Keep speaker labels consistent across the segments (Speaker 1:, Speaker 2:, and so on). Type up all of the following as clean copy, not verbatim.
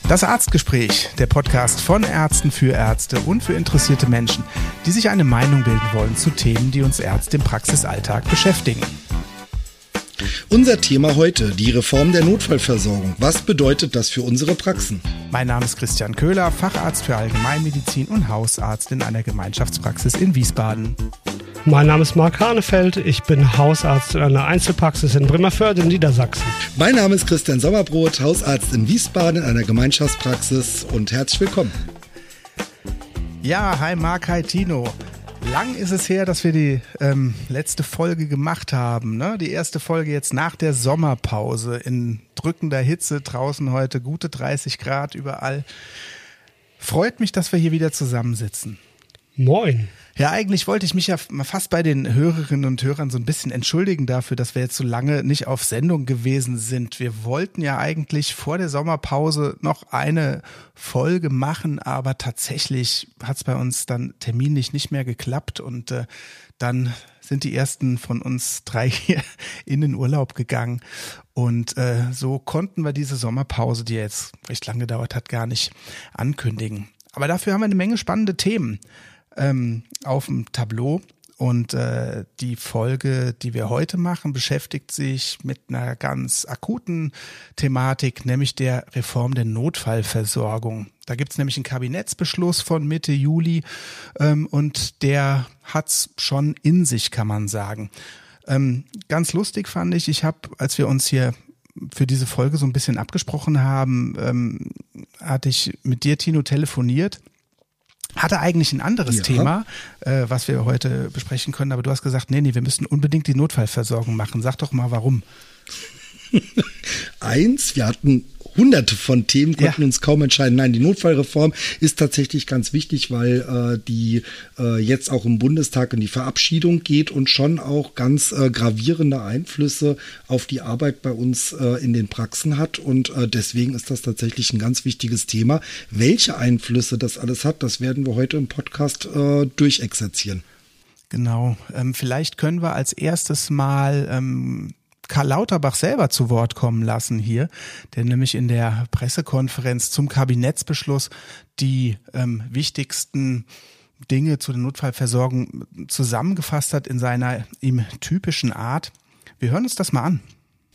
Speaker 1: Das Arztgespräch, der Podcast von Ärzten für Ärzte und für interessierte Menschen, die sich eine Meinung bilden wollen zu Themen, die uns Ärzte im Praxisalltag beschäftigen.
Speaker 2: Unser Thema heute, die Reform der Notfallversorgung. Was bedeutet das für unsere Praxen?
Speaker 1: Mein Name ist Christian Köhler, Facharzt für Allgemeinmedizin und Hausarzt in einer Gemeinschaftspraxis in Wiesbaden.
Speaker 3: Mein Name ist Marc Hanefeld, ich bin Hausarzt in einer Einzelpraxis in Bremervörde in Niedersachsen.
Speaker 2: Mein Name ist Christian Sommerbrot, Hausarzt in Wiesbaden in einer Gemeinschaftspraxis und herzlich willkommen.
Speaker 1: Ja, hi Marc, hi Tino. Lang ist es her, dass wir die letzte Folge gemacht haben, ne? Die erste Folge jetzt nach der Sommerpause in drückender Hitze, draußen heute gute 30 Grad überall. Freut mich, dass wir hier wieder zusammensitzen.
Speaker 3: Moin.
Speaker 1: Ja, eigentlich wollte ich mich ja fast bei den Hörerinnen und Hörern so ein bisschen entschuldigen dafür, dass wir jetzt so lange nicht auf Sendung gewesen sind. Wir wollten ja eigentlich vor der Sommerpause noch eine Folge machen, aber tatsächlich hat es bei uns dann terminlich nicht mehr geklappt und dann sind die ersten von uns 3 hier in den Urlaub gegangen und so konnten wir diese Sommerpause, die jetzt recht lang gedauert hat, gar nicht ankündigen. Aber dafür haben wir eine Menge spannende Themen auf dem Tableau und die Folge, die wir heute machen, beschäftigt sich mit einer ganz akuten Thematik, nämlich der Reform der Notfallversorgung. Da gibt es nämlich einen Kabinettsbeschluss von Mitte Juli und der hat's schon in sich, kann man sagen. Ganz lustig fand ich habe, als wir uns hier für diese Folge so ein bisschen abgesprochen haben, hatte ich mit dir, Tino, telefoniert. Hatte eigentlich ein anderes Thema, was wir heute besprechen können, aber du hast gesagt, nee, wir müssen unbedingt die Notfallversorgung machen. Sag doch mal, warum.
Speaker 2: Wir hatten hunderte von Themen, konnten uns kaum entscheiden. Nein, die Notfallreform ist tatsächlich ganz wichtig, weil die jetzt auch im Bundestag in die Verabschiedung geht und schon auch ganz gravierende Einflüsse auf die Arbeit bei uns in den Praxen hat. Und deswegen ist das tatsächlich ein ganz wichtiges Thema. Welche Einflüsse das alles hat, das werden wir heute im Podcast durchexerzieren.
Speaker 1: Genau. Vielleicht können wir als erstes mal Karl Lauterbach selber zu Wort kommen lassen hier, der nämlich in der Pressekonferenz zum Kabinettsbeschluss die wichtigsten Dinge zu der Notfallversorgung zusammengefasst hat in seiner ihm typischen Art. Wir hören uns das mal an.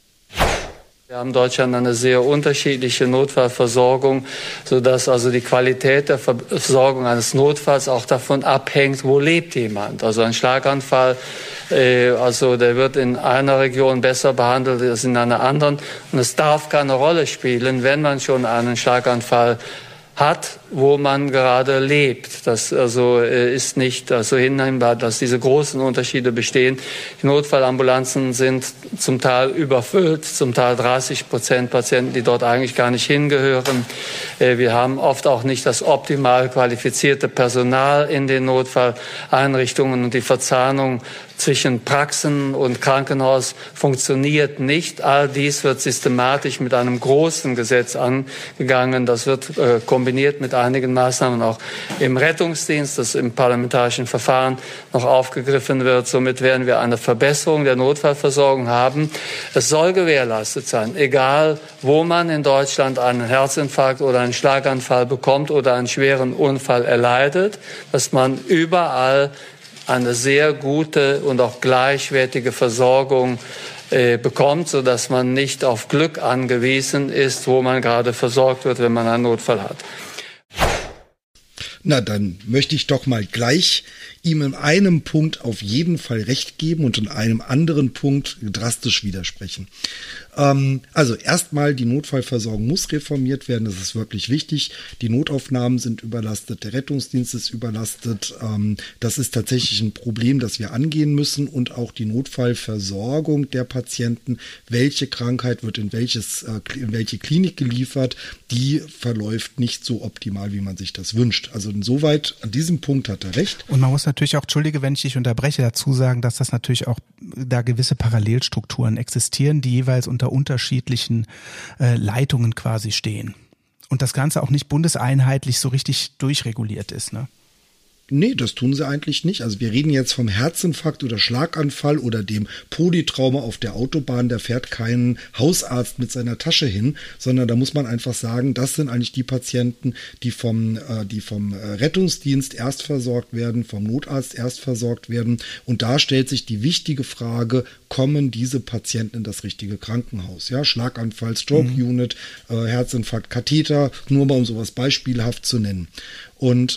Speaker 4: Wir haben in Deutschland eine sehr unterschiedliche Notfallversorgung, sodass also die Qualität der Versorgung eines Notfalls auch davon abhängt, wo lebt jemand. Also ein Schlaganfall, also der wird in einer Region besser behandelt als in einer anderen. Und es darf keine Rolle spielen, wenn man schon einen Schlaganfall hat, wo man gerade lebt. Das also ist nicht also hinnehmbar, dass diese großen Unterschiede bestehen. Die Notfallambulanzen sind zum Teil überfüllt, zum Teil 30% Patienten, die dort eigentlich gar nicht hingehören. Wir haben oft auch nicht das optimal qualifizierte Personal in den Notfalleinrichtungen und die Verzahnung zwischen Praxen und Krankenhaus funktioniert nicht. All dies wird systematisch mit einem großen Gesetz angegangen. Das wird kombiniert mit einigen Maßnahmen auch im Rettungsdienst, das im parlamentarischen Verfahren noch aufgegriffen wird. Somit werden wir eine Verbesserung der Notfallversorgung haben. Es soll gewährleistet sein, egal wo man in Deutschland einen Herzinfarkt oder einen Schlaganfall bekommt oder einen schweren Unfall erleidet, dass man überall eine sehr gute und auch gleichwertige Versorgung bekommt, sodass man nicht auf Glück angewiesen ist, wo man gerade versorgt wird, wenn man einen Notfall hat.
Speaker 2: Na, dann möchte ich doch mal gleich ihm in einem Punkt auf jeden Fall recht geben und in einem anderen Punkt drastisch widersprechen. Also erstmal, die Notfallversorgung muss reformiert werden, das ist wirklich wichtig. Die Notaufnahmen sind überlastet, der Rettungsdienst ist überlastet. Das ist tatsächlich ein Problem, das wir angehen müssen, und auch die Notfallversorgung der Patienten, welche Krankheit wird in welche Klinik geliefert, die verläuft nicht so optimal, wie man sich das wünscht. Also insoweit, an diesem Punkt hat er recht.
Speaker 1: Und man muss natürlich auch, entschuldige, wenn ich dich unterbreche, dazu sagen, dass das natürlich auch da gewisse Parallelstrukturen existieren, die jeweils unter unterschiedlichen Leitungen quasi stehen. Und das Ganze auch nicht bundeseinheitlich so richtig durchreguliert ist, ne?
Speaker 2: Nee, das tun sie eigentlich nicht. Also wir reden jetzt vom Herzinfarkt oder Schlaganfall oder dem Polytrauma auf der Autobahn. Da fährt kein Hausarzt mit seiner Tasche hin, sondern da muss man einfach sagen, das sind eigentlich die Patienten, die vom Rettungsdienst erst versorgt werden, vom Notarzt erst versorgt werden. Und da stellt sich die wichtige Frage, kommen diese Patienten in das richtige Krankenhaus? Ja, Schlaganfall, Stroke Unit, Herzinfarkt, Katheter, nur mal um sowas beispielhaft zu nennen. Und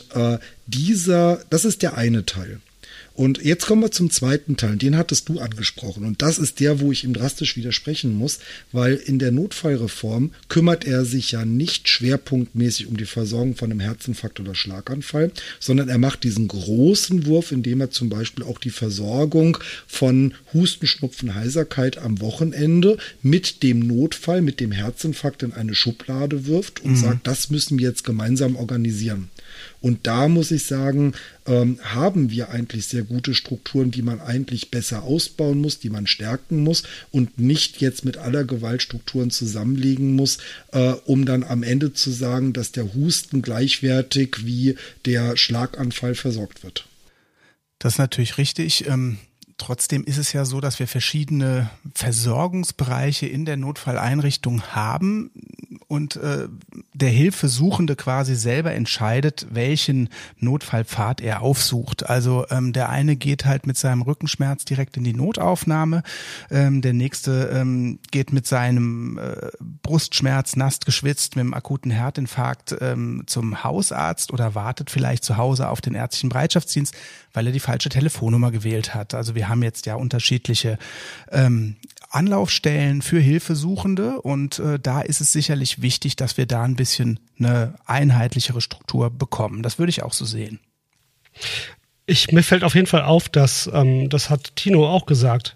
Speaker 2: das ist der eine Teil. Und jetzt kommen wir zum zweiten Teil, den hattest du angesprochen. Und das ist der, wo ich ihm drastisch widersprechen muss, weil in der Notfallreform kümmert er sich ja nicht schwerpunktmäßig um die Versorgung von einem Herzinfarkt oder Schlaganfall, sondern er macht diesen großen Wurf, indem er zum Beispiel auch die Versorgung von Husten, Schnupfen, Heiserkeit am Wochenende mit dem Notfall, mit dem Herzinfarkt in eine Schublade wirft und sagt, das müssen wir jetzt gemeinsam organisieren. Und da muss ich sagen, haben wir eigentlich sehr gute Strukturen, die man eigentlich besser ausbauen muss, die man stärken muss und nicht jetzt mit aller Gewalt Strukturen zusammenlegen muss, um dann am Ende zu sagen, dass der Husten gleichwertig wie der Schlaganfall versorgt wird.
Speaker 1: Das ist natürlich richtig. Trotzdem ist es ja so, dass wir verschiedene Versorgungsbereiche in der Notfalleinrichtung haben und der Hilfesuchende quasi selber entscheidet, welchen Notfallpfad er aufsucht. Also der eine geht halt mit seinem Rückenschmerz direkt in die Notaufnahme, der nächste geht mit seinem Brustschmerz nass geschwitzt, mit einem akuten Herzinfarkt zum Hausarzt oder wartet vielleicht zu Hause auf den ärztlichen Bereitschaftsdienst, weil er die falsche Telefonnummer gewählt hat. Also wir haben jetzt ja unterschiedliche Anlaufstellen für Hilfesuchende und da ist es sicherlich wichtig, dass wir da ein bisschen eine einheitlichere Struktur bekommen. Das würde ich auch so sehen.
Speaker 3: Mir fällt auf jeden Fall auf, dass, das hat Tino auch gesagt,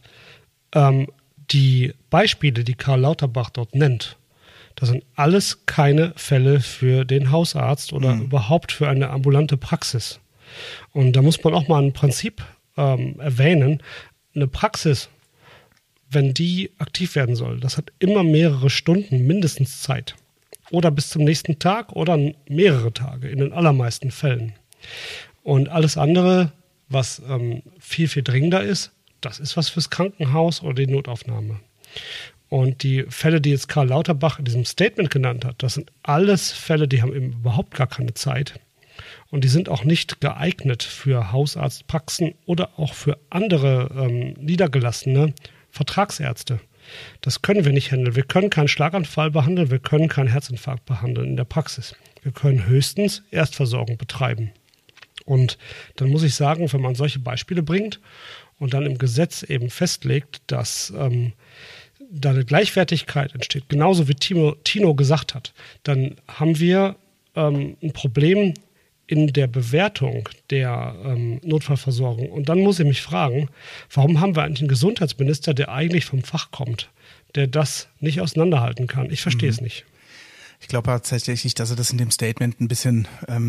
Speaker 3: die Beispiele, die Karl Lauterbach dort nennt, das sind alles keine Fälle für den Hausarzt oder überhaupt für eine ambulante Praxis. Und da muss man auch mal ein Prinzip erwähnen. Eine Praxis, wenn die aktiv werden soll, das hat immer mehrere Stunden mindestens Zeit. Oder bis zum nächsten Tag oder mehrere Tage in den allermeisten Fällen. Und alles andere, was viel, viel dringender ist, das ist was fürs Krankenhaus oder die Notaufnahme. Und die Fälle, die jetzt Karl Lauterbach in diesem Statement genannt hat, das sind alles Fälle, die haben eben überhaupt gar keine Zeit. Und die sind auch nicht geeignet für Hausarztpraxen oder auch für andere niedergelassene Vertragsärzte. Das können wir nicht handeln. Wir können keinen Schlaganfall behandeln, wir können keinen Herzinfarkt behandeln in der Praxis. Wir können höchstens Erstversorgung betreiben. Und dann muss ich sagen, wenn man solche Beispiele bringt und dann im Gesetz eben festlegt, dass da eine Gleichwertigkeit entsteht, genauso wie Tino gesagt hat, dann haben wir ein Problem in der Bewertung der Notfallversorgung. Und dann muss ich mich fragen, warum haben wir eigentlich einen Gesundheitsminister, der eigentlich vom Fach kommt, der das nicht auseinanderhalten kann? Ich verstehe es nicht.
Speaker 1: Ich glaube tatsächlich, dass er das in dem Statement ein bisschen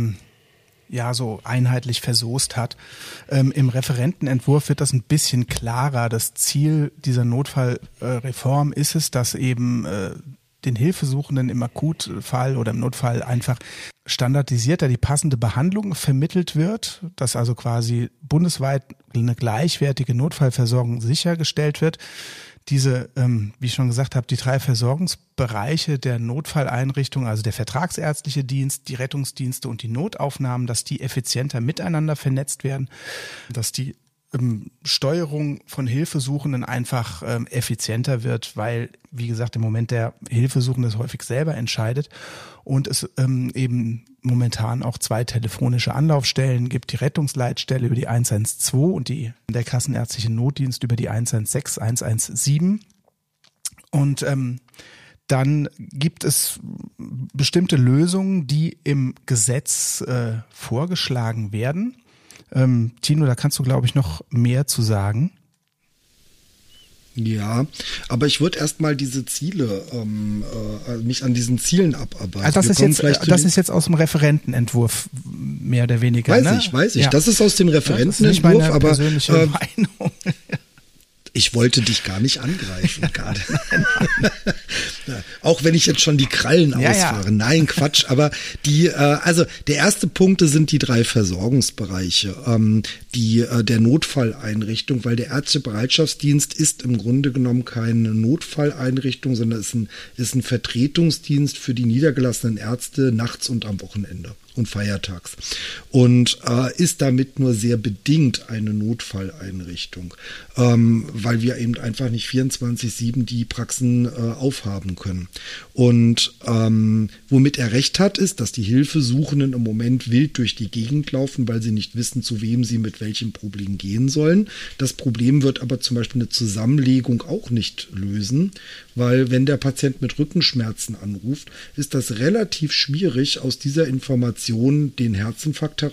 Speaker 1: so einheitlich versoßt hat. Im Referentenentwurf wird das ein bisschen klarer. Das Ziel dieser Notfallreform ist es, dass eben den Hilfesuchenden im Akutfall oder im Notfall einfach standardisierter die passende Behandlung vermittelt wird, dass also quasi bundesweit eine gleichwertige Notfallversorgung sichergestellt wird. Diese, wie ich schon gesagt habe, die 3 Versorgungsbereiche der Notfalleinrichtung, also der vertragsärztliche Dienst, die Rettungsdienste und die Notaufnahmen, dass die effizienter miteinander vernetzt werden, dass die Steuerung von Hilfesuchenden einfach effizienter wird, weil, wie gesagt, im Moment der Hilfesuchende es häufig selber entscheidet und es eben momentan auch 2 telefonische Anlaufstellen gibt, die Rettungsleitstelle über die 112 und der kassenärztliche Notdienst über die 116, 117. Und dann gibt es bestimmte Lösungen, die im Gesetz vorgeschlagen werden. Tino, da kannst du, glaube ich, noch mehr zu sagen.
Speaker 2: Ja, aber ich würde erstmal diese Ziele, mich an diesen Zielen abarbeiten.
Speaker 1: Also das ist jetzt aus dem Referentenentwurf mehr oder weniger.
Speaker 2: Weiß ich. Ja. Das ist aus dem Referentenentwurf,
Speaker 1: das ist nicht meine persönliche Meinung.
Speaker 2: Ich wollte dich gar nicht angreifen gerade. Auch wenn ich jetzt schon die Krallen ausfahre. Ja. Nein, Quatsch. Aber also der erste Punkt sind die 3 Versorgungsbereiche, der Notfalleinrichtung, weil der Ärztebereitschaftsdienst ist im Grunde genommen keine Notfalleinrichtung, sondern ist ein Vertretungsdienst für die niedergelassenen Ärzte nachts und am Wochenende und feiertags und ist damit nur sehr bedingt eine Notfalleinrichtung, weil wir eben einfach nicht 24/7 die Praxen aufhaben können. Und womit er recht hat, ist, dass die Hilfesuchenden im Moment wild durch die Gegend laufen, weil sie nicht wissen, zu wem sie mit welchem Problem gehen sollen. Das Problem wird aber zum Beispiel eine Zusammenlegung auch nicht lösen, weil wenn der Patient mit Rückenschmerzen anruft, ist das relativ schwierig, aus dieser Information den Herzinfarkt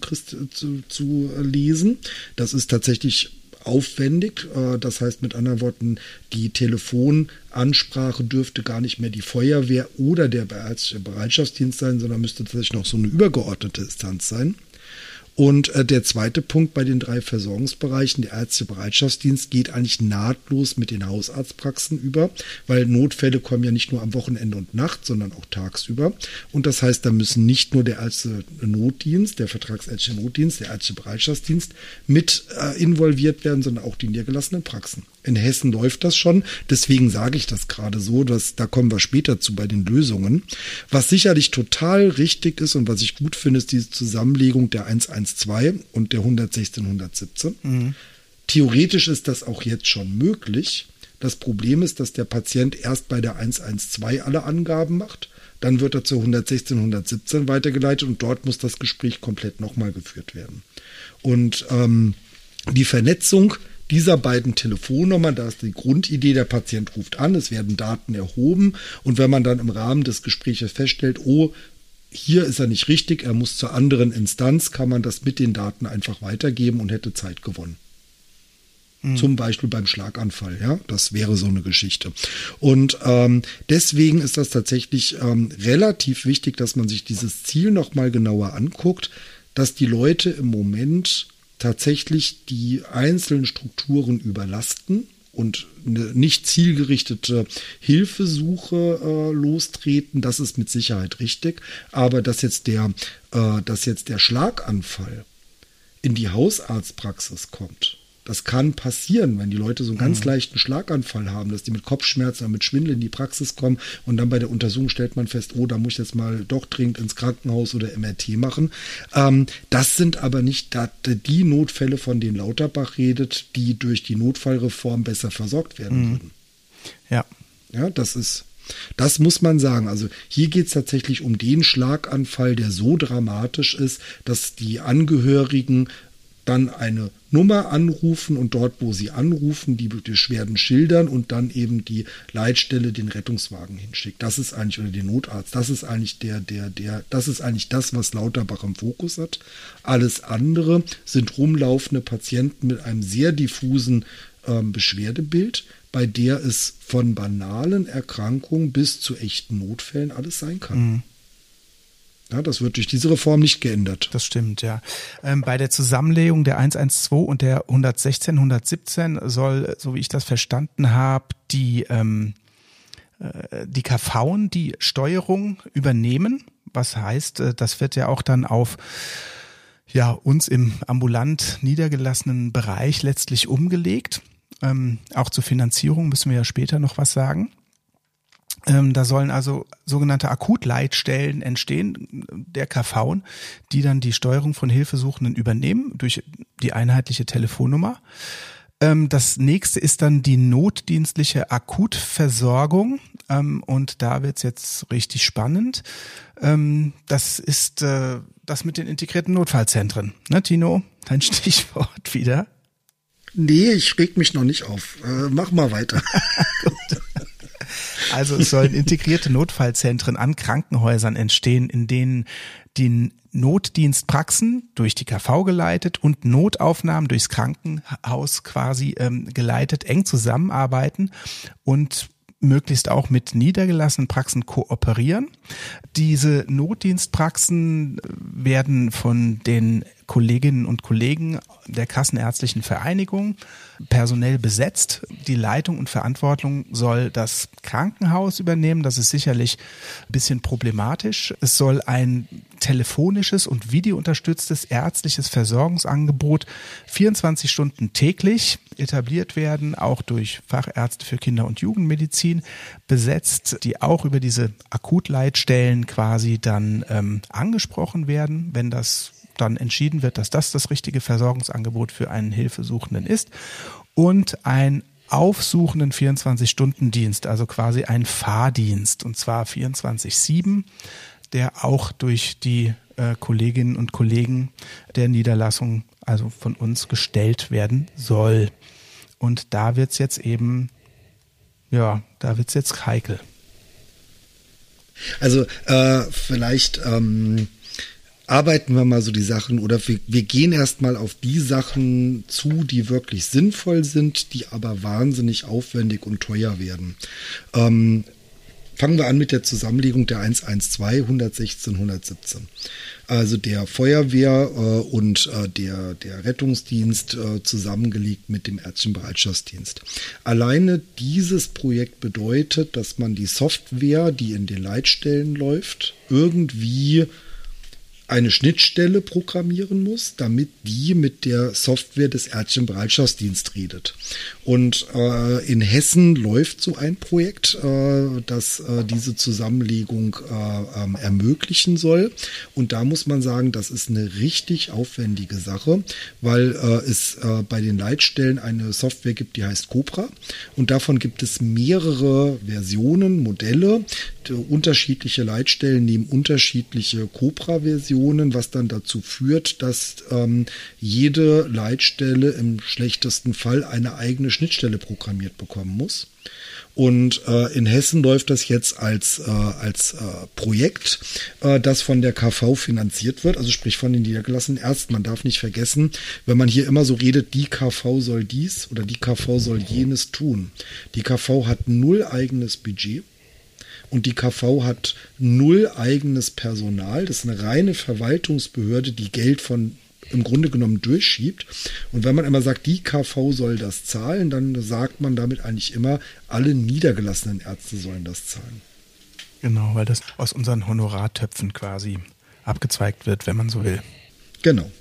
Speaker 2: zu lesen. Das ist tatsächlich aufwendig. Das heißt mit anderen Worten, die Telefonansprache dürfte gar nicht mehr die Feuerwehr oder der Bereitschaftsdienst sein, sondern müsste tatsächlich noch so eine übergeordnete Instanz sein. Und der zweite Punkt bei den 3 Versorgungsbereichen, der Ärztebereitschaftsdienst, geht eigentlich nahtlos mit den Hausarztpraxen über, weil Notfälle kommen ja nicht nur am Wochenende und Nacht, sondern auch tagsüber. Und das heißt, da müssen nicht nur der Ärzte-Notdienst, der vertragsärztliche Notdienst, der Ärztebereitschaftsdienst mit involviert werden, sondern auch die niedergelassenen Praxen. In Hessen läuft das schon, deswegen sage ich das gerade so, da kommen wir später zu bei den Lösungen. Was sicherlich total richtig ist und was ich gut finde, ist diese Zusammenlegung der 112 und der 116, 117. Mhm. Theoretisch ist das auch jetzt schon möglich. Das Problem ist, dass der Patient erst bei der 112 alle Angaben macht, dann wird er zu 116, 117 weitergeleitet und dort muss das Gespräch komplett nochmal geführt werden. Und die Vernetzung dieser beiden Telefonnummern, da ist die Grundidee, der Patient ruft an, es werden Daten erhoben und wenn man dann im Rahmen des Gesprächs feststellt, oh, hier ist er nicht richtig, er muss zur anderen Instanz, kann man das mit den Daten einfach weitergeben und hätte Zeit gewonnen. Zum Beispiel beim Schlaganfall, ja, das wäre so eine Geschichte. Und deswegen ist das tatsächlich relativ wichtig, dass man sich dieses Ziel nochmal genauer anguckt, dass die Leute im Moment tatsächlich die einzelnen Strukturen überlasten und eine nicht zielgerichtete Hilfesuche lostreten, das ist mit Sicherheit richtig. Aber dass jetzt der Schlaganfall in die Hausarztpraxis kommt, das kann passieren, wenn die Leute so einen ganz leichten Schlaganfall haben, dass die mit Kopfschmerzen oder mit Schwindel in die Praxis kommen und dann bei der Untersuchung stellt man fest, oh, da muss ich jetzt mal doch dringend ins Krankenhaus oder MRT machen. Das sind aber nicht die Notfälle, von denen Lauterbach redet, die durch die Notfallreform besser versorgt werden würden.
Speaker 1: Ja.
Speaker 2: Ja, das muss man sagen. Also hier geht es tatsächlich um den Schlaganfall, der so dramatisch ist, dass die Angehörigen dann eine Nummer anrufen und dort, wo sie anrufen, die Beschwerden schildern und dann eben die Leitstelle den Rettungswagen hinschickt. Das ist eigentlich, oder den Notarzt, das ist eigentlich das ist eigentlich das, was Lauterbach im Fokus hat. Alles andere sind rumlaufende Patienten mit einem sehr diffusen Beschwerdebild, bei der es von banalen Erkrankungen bis zu echten Notfällen alles sein kann. Mhm. Ja, das wird durch diese Reform nicht geändert.
Speaker 1: Das stimmt, ja. Bei der Zusammenlegung der 112 und der 116, 117 soll, so wie ich das verstanden habe, die KVen die Steuerung übernehmen. Was heißt, das wird ja auch dann auf uns im ambulant niedergelassenen Bereich letztlich umgelegt. Auch zur Finanzierung müssen wir ja später noch was sagen. Da sollen also sogenannte Akutleitstellen entstehen, der KVen, die dann die Steuerung von Hilfesuchenden übernehmen durch die einheitliche Telefonnummer. Das nächste ist dann die notdienstliche Akutversorgung und da wird's jetzt richtig spannend. Das ist das mit den integrierten Notfallzentren. Ne, Tino? Dein Stichwort wieder.
Speaker 2: Nee, ich reg mich noch nicht auf. Mach mal weiter.
Speaker 1: Gut. Also es sollen integrierte Notfallzentren an Krankenhäusern entstehen, in denen die Notdienstpraxen durch die KV geleitet und Notaufnahmen durchs Krankenhaus quasi geleitet eng zusammenarbeiten und möglichst auch mit niedergelassenen Praxen kooperieren. Diese Notdienstpraxen werden von den Kolleginnen und Kollegen der Kassenärztlichen Vereinigung personell besetzt. Die Leitung und Verantwortung soll das Krankenhaus übernehmen. Das ist sicherlich ein bisschen problematisch. Es soll ein telefonisches und videounterstütztes ärztliches Versorgungsangebot 24 Stunden täglich etabliert werden, auch durch Fachärzte für Kinder- und Jugendmedizin besetzt, die auch über diese Akutleitstellen quasi dann angesprochen werden, wenn das dann entschieden wird, dass das richtige Versorgungsangebot für einen Hilfesuchenden ist, und ein aufsuchenden 24-Stunden-Dienst, also quasi ein Fahrdienst, und zwar 24/7, der auch durch die Kolleginnen und Kollegen der Niederlassung, also von uns, gestellt werden soll. Und da wird's jetzt eben, da wird's jetzt heikel.
Speaker 2: Also vielleicht arbeiten wir mal so die Sachen, oder wir gehen erstmal auf die Sachen zu, die wirklich sinnvoll sind, die aber wahnsinnig aufwendig und teuer werden. Fangen wir an mit der Zusammenlegung der 112, 116, 117. Also der Feuerwehr und der Rettungsdienst zusammengelegt mit dem ärztlichen Bereitschaftsdienst. Alleine dieses Projekt bedeutet, dass man die Software, die in den Leitstellen läuft, irgendwie eine Schnittstelle programmieren muss, damit die mit der Software des ärztlichen Bereitschaftsdienstes redet. Und in Hessen läuft so ein Projekt, das diese Zusammenlegung ermöglichen soll. Und da muss man sagen, das ist eine richtig aufwendige Sache, weil es bei den Leitstellen eine Software gibt, die heißt Cobra. Und davon gibt es mehrere Versionen, Modelle. Unterschiedliche Leitstellen nehmen unterschiedliche Cobra-Versionen, was dann dazu führt, dass jede Leitstelle im schlechtesten Fall eine eigene Schnittstelle programmiert bekommen muss. Und in Hessen läuft das jetzt als Projekt, das von der KV finanziert wird, also sprich von den niedergelassenen Ärzten. Man darf nicht vergessen, wenn man hier immer so redet, die KV soll dies oder die KV soll jenes tun. Die KV hat 0 eigenes Budget. Und die KV hat 0 eigenes Personal. Das ist eine reine Verwaltungsbehörde, die Geld im Grunde genommen durchschiebt. Und wenn man immer sagt, die KV soll das zahlen, dann sagt man damit eigentlich immer, alle niedergelassenen Ärzte sollen das zahlen.
Speaker 1: Genau, weil das aus unseren Honorartöpfen quasi abgezweigt wird, wenn man so will.
Speaker 2: Genau.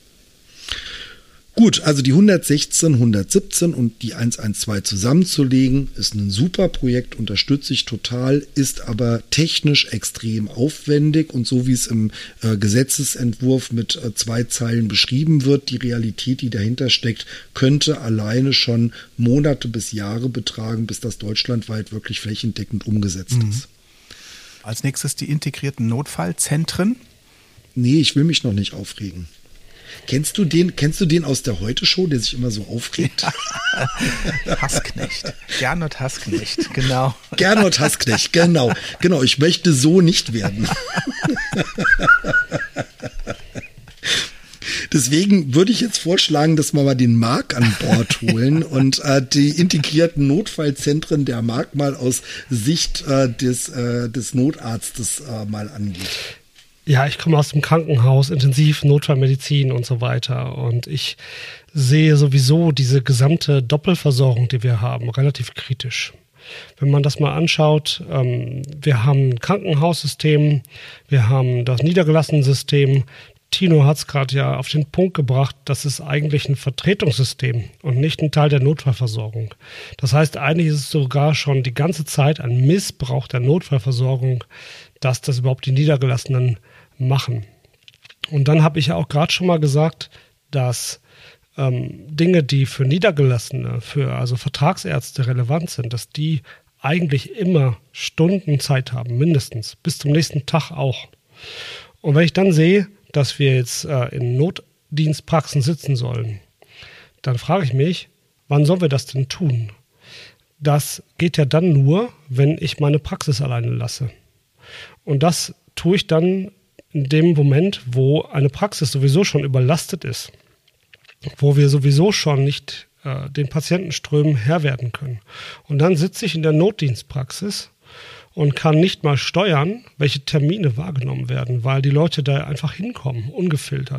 Speaker 2: Gut, also die 116, 117 und die 112 zusammenzulegen, ist ein super Projekt, unterstütze ich total, ist aber technisch extrem aufwendig, und so wie es im Gesetzesentwurf mit 2 Zeilen beschrieben wird, die Realität, die dahinter steckt, könnte alleine schon Monate bis Jahre betragen, bis das deutschlandweit wirklich flächendeckend umgesetzt ist.
Speaker 1: Als nächstes die integrierten Notfallzentren.
Speaker 2: Nee, ich will mich noch nicht aufregen. Kennst du den aus der Heute-Show, der sich immer so aufregt?
Speaker 1: Hassknecht. Gernot Hassknecht, genau.
Speaker 2: Gernot Hassknecht, genau. Genau, ich möchte so nicht werden. Deswegen würde ich jetzt vorschlagen, dass wir mal den Marc an Bord holen und die integrierten Notfallzentren der Marc mal aus Sicht des Notarztes mal angeht.
Speaker 3: Ja, ich komme aus dem Krankenhaus, Intensiv, Notfallmedizin und so weiter. Und ich sehe sowieso diese gesamte Doppelversorgung, die wir haben, relativ kritisch. Wenn man das mal anschaut, wir haben ein Krankenhaussystem, wir haben das Niedergelassenensystem. Tino hat es gerade ja auf den Punkt gebracht, das ist eigentlich ein Vertretungssystem und nicht ein Teil der Notfallversorgung. Das heißt, eigentlich ist es sogar schon die ganze Zeit ein Missbrauch der Notfallversorgung, dass das überhaupt die Niedergelassenen machen. Und dann habe ich ja auch gerade schon mal gesagt, dass Dinge, die für Niedergelassene, also Vertragsärzte relevant sind, dass die eigentlich immer Stunden Zeit haben, mindestens, bis zum nächsten Tag auch. Und wenn ich dann sehe, dass wir jetzt in Notdienstpraxen sitzen sollen, dann frage ich mich, wann sollen wir das denn tun? Das geht ja dann nur, wenn ich meine Praxis alleine lasse. Und das tue ich dann in dem Moment, wo eine Praxis sowieso schon überlastet ist, wo wir sowieso schon nicht den Patientenströmen Herr werden können. Und dann sitze ich in der Notdienstpraxis und kann nicht mal steuern, welche Termine wahrgenommen werden, weil die Leute da einfach hinkommen, ungefiltert.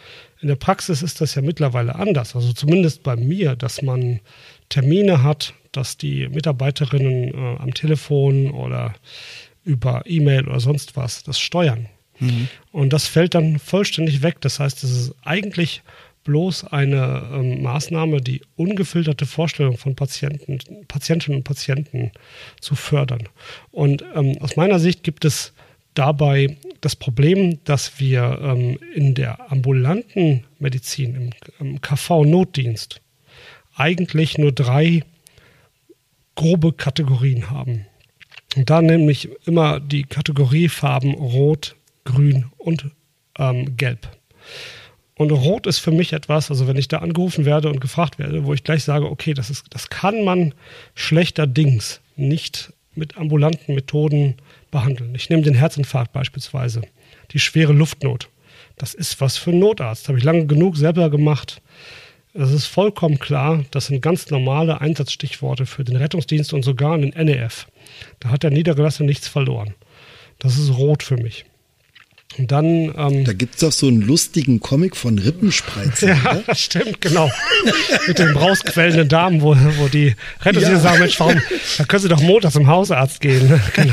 Speaker 3: In der Praxis ist das ja mittlerweile anders, also zumindest bei mir, dass man Termine hat, dass die Mitarbeiterinnen am Telefon oder über E-Mail oder sonst was das steuern. Und das fällt dann vollständig weg. Das heißt, es ist eigentlich bloß eine Maßnahme, die ungefilterte Vorstellung von Patientinnen und Patienten zu fördern. Und aus meiner Sicht gibt es dabei das Problem, dass wir in der ambulanten Medizin, im KV-Notdienst, eigentlich nur 3 grobe Kategorien haben. Und da nämlich immer die Kategoriefarben Rot, Grün und Gelb. Und Rot ist für mich etwas, also wenn ich da angerufen werde und gefragt werde, wo ich gleich sage, okay, das kann man schlechterdings nicht mit ambulanten Methoden behandeln. Ich nehme den Herzinfarkt beispielsweise, die schwere Luftnot. Das ist was für einen Notarzt. Das habe ich lange genug selber gemacht. Das ist vollkommen klar, das sind ganz normale Einsatzstichworte für den Rettungsdienst und sogar den NEF. Da hat der Niedergelassene nichts verloren. Das ist Rot für mich. Und dann,
Speaker 2: da gibt es doch so einen lustigen Comic von Rippenspreizer.
Speaker 3: Ja, das stimmt, genau. Mit den brausquellenden Damen, wo die Rettungsdienste sagen, Mensch, warum, da können Sie doch montags zum Hausarzt gehen. Genau.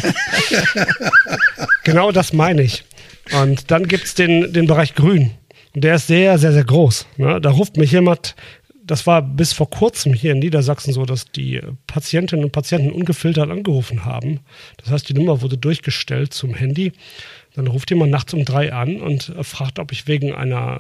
Speaker 3: Genau das meine ich. Und dann gibt es den Bereich Grün. Und der ist sehr, sehr, sehr groß. Ne? Da ruft mich jemand, das war bis vor kurzem hier in Niedersachsen so, dass die Patientinnen und Patienten ungefiltert angerufen haben. Das heißt, die Nummer wurde durchgestellt zum Handy. Dann ruft jemand nachts um 3 an und fragt, ob ich wegen einer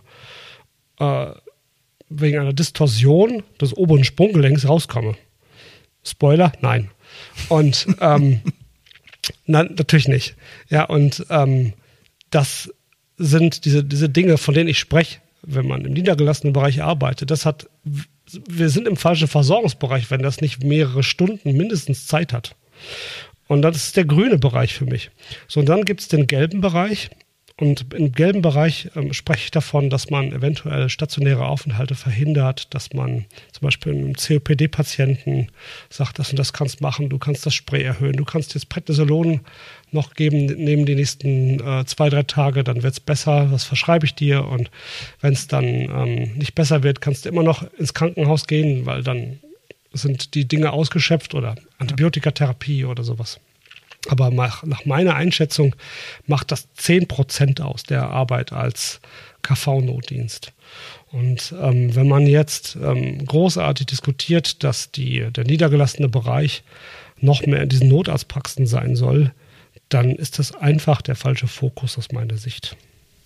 Speaker 3: Distorsion des oberen Sprunggelenks rauskomme. Spoiler, nein. Und nein, natürlich nicht. Ja, und das sind diese Dinge, von denen ich spreche, wenn man im niedergelassenen Bereich arbeitet. Wir sind im falschen Versorgungsbereich, wenn das nicht mehrere Stunden mindestens Zeit hat. Und das ist der grüne Bereich für mich. So, und dann gibt es den gelben Bereich. Und im gelben Bereich spreche ich davon, dass man eventuell stationäre Aufenthalte verhindert, dass man zum Beispiel einem COPD-Patienten sagt, das und das kannst machen, du kannst das Spray erhöhen, du kannst jetzt Prednisolon noch geben, neben die nächsten 2-3 Tage, dann wird es besser, das verschreibe ich dir. Und wenn es dann nicht besser wird, kannst du immer noch ins Krankenhaus gehen, weil dann sind die Dinge ausgeschöpft oder Antibiotikatherapie oder sowas. Aber nach meiner Einschätzung macht das 10% aus der Arbeit als KV-Notdienst. Und wenn man jetzt großartig diskutiert, dass der niedergelassene Bereich noch mehr in diesen Notarztpraxen sein soll, dann ist das einfach der falsche Fokus aus meiner Sicht.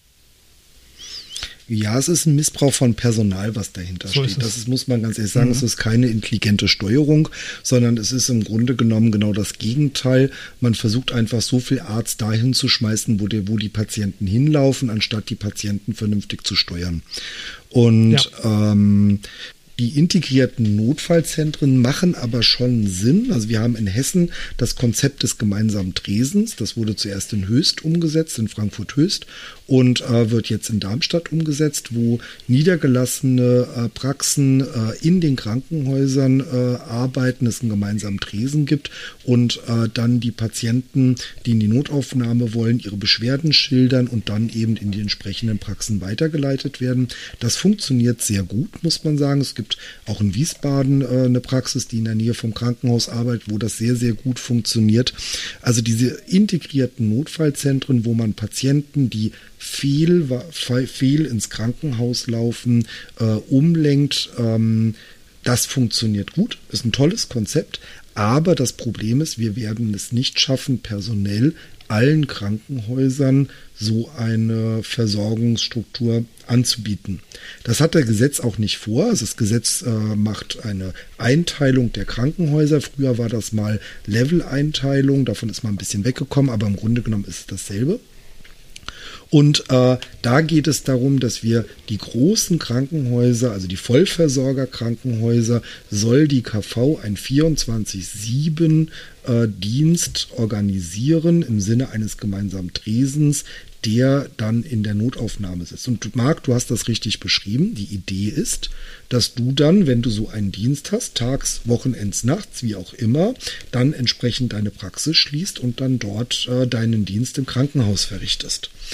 Speaker 2: Ja, es ist ein Missbrauch von Personal, was dahinter steht. Das muss man ganz ehrlich sagen, es ist keine intelligente Steuerung, sondern es ist im Grunde genommen genau das Gegenteil. Man versucht einfach so viel Arzt dahin zu schmeißen, wo die Patienten hinlaufen, anstatt die Patienten vernünftig zu steuern. Und die integrierten Notfallzentren machen aber schon Sinn. Also wir haben in Hessen das Konzept des gemeinsamen Dresens. Das wurde zuerst in Höchst umgesetzt, in Frankfurt-Höchst, und wird jetzt in Darmstadt umgesetzt, wo niedergelassene Praxen in den Krankenhäusern arbeiten, es einen gemeinsamen Tresen gibt und dann die Patienten, die in die Notaufnahme wollen, ihre Beschwerden schildern und dann eben in die entsprechenden Praxen weitergeleitet werden. Das funktioniert sehr gut, muss man sagen. Es gibt auch in Wiesbaden eine Praxis, die in der Nähe vom Krankenhaus arbeitet, wo das sehr, sehr gut funktioniert. Also diese integrierten Notfallzentren, wo man Patienten, die viel ins Krankenhaus laufen, umlenkt, das funktioniert gut, ist ein tolles Konzept, aber das Problem ist, wir werden es nicht schaffen, personell allen Krankenhäusern so eine Versorgungsstruktur anzubieten. Das hat das Gesetz auch nicht vor. Also das Gesetz macht eine Einteilung der Krankenhäuser. Früher war das mal Level-Einteilung, davon ist man ein bisschen weggekommen, aber im Grunde genommen ist es dasselbe. Und da geht es darum, dass wir die großen Krankenhäuser, also die Vollversorgerkrankenhäuser, soll die KV ein 24/7 Dienst organisieren im Sinne eines gemeinsamen Tresens, der dann in der Notaufnahme sitzt. Und Marc, du hast das richtig beschrieben. Die Idee ist, dass du dann, wenn du so einen Dienst hast, tags, Wochenends, nachts, wie auch immer, dann entsprechend deine Praxis schließt und dann dort deinen Dienst im Krankenhaus verrichtest.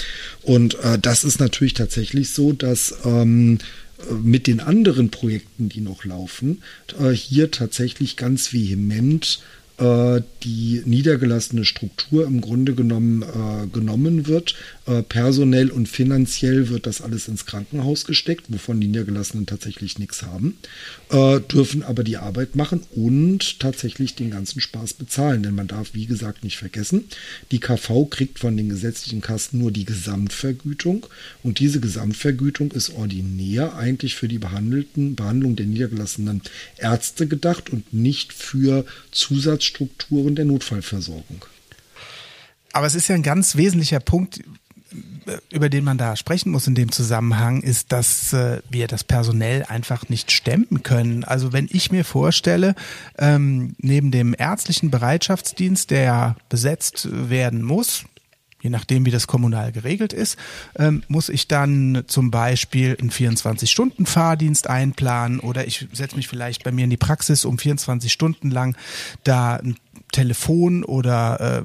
Speaker 2: Und das ist natürlich tatsächlich so, dass mit den anderen Projekten, die noch laufen, hier tatsächlich ganz vehement die niedergelassene Struktur im Grunde genommen wird. Personell und finanziell wird das alles ins Krankenhaus gesteckt, wovon die Niedergelassenen tatsächlich nichts haben, dürfen aber die Arbeit machen und tatsächlich den ganzen Spaß bezahlen. Denn man darf, wie gesagt, nicht vergessen, die KV kriegt von den gesetzlichen Kassen nur die Gesamtvergütung und diese Gesamtvergütung ist ordinär eigentlich für die Behandlung der niedergelassenen Ärzte gedacht und nicht für Zusatzstrukturen der Notfallversorgung.
Speaker 1: Aber es ist ja ein ganz wesentlicher Punkt, über den man da sprechen muss in dem Zusammenhang, ist, dass wir das personell einfach nicht stemmen können. Also wenn ich mir vorstelle, neben dem ärztlichen Bereitschaftsdienst, der ja besetzt werden muss, je nachdem, wie das kommunal geregelt ist, muss ich dann zum Beispiel einen 24-Stunden-Fahrdienst einplanen oder ich setze mich vielleicht bei mir in die Praxis, um 24 Stunden lang da ein Telefon- oder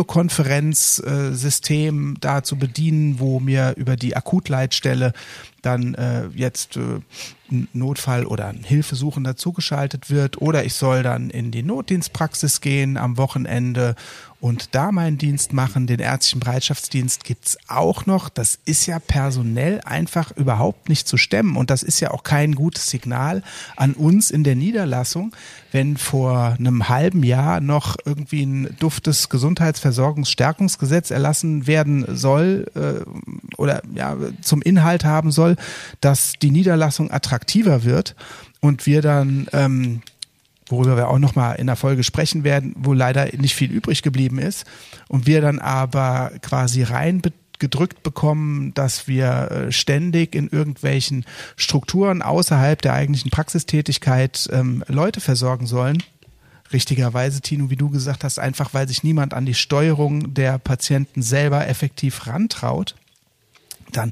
Speaker 1: Videokonferenzsystem da zu bedienen, wo mir über die Akutleitstelle dann jetzt ein Notfall oder ein Hilfesuchender zugeschaltet wird oder ich soll dann in die Notdienstpraxis gehen am Wochenende und da meinen Dienst machen. Den ärztlichen Bereitschaftsdienst gibt's auch noch. Das ist ja personell einfach überhaupt nicht zu stemmen und das ist ja auch kein gutes Signal an uns in der Niederlassung, wenn vor einem halben Jahr noch irgendwie ein duftes Gesundheitsversorgungsstärkungsgesetz erlassen werden soll oder ja zum Inhalt haben soll, dass die Niederlassung attraktiver wird und wir dann worüber wir auch noch mal in der Folge sprechen werden, wo leider nicht viel übrig geblieben ist und wir dann aber quasi reingedrückt bekommen, dass wir ständig in irgendwelchen Strukturen außerhalb der eigentlichen Praxistätigkeit Leute versorgen sollen. Richtigerweise, Tino, wie du gesagt hast, einfach weil sich niemand an die Steuerung der Patienten selber effektiv rantraut, dann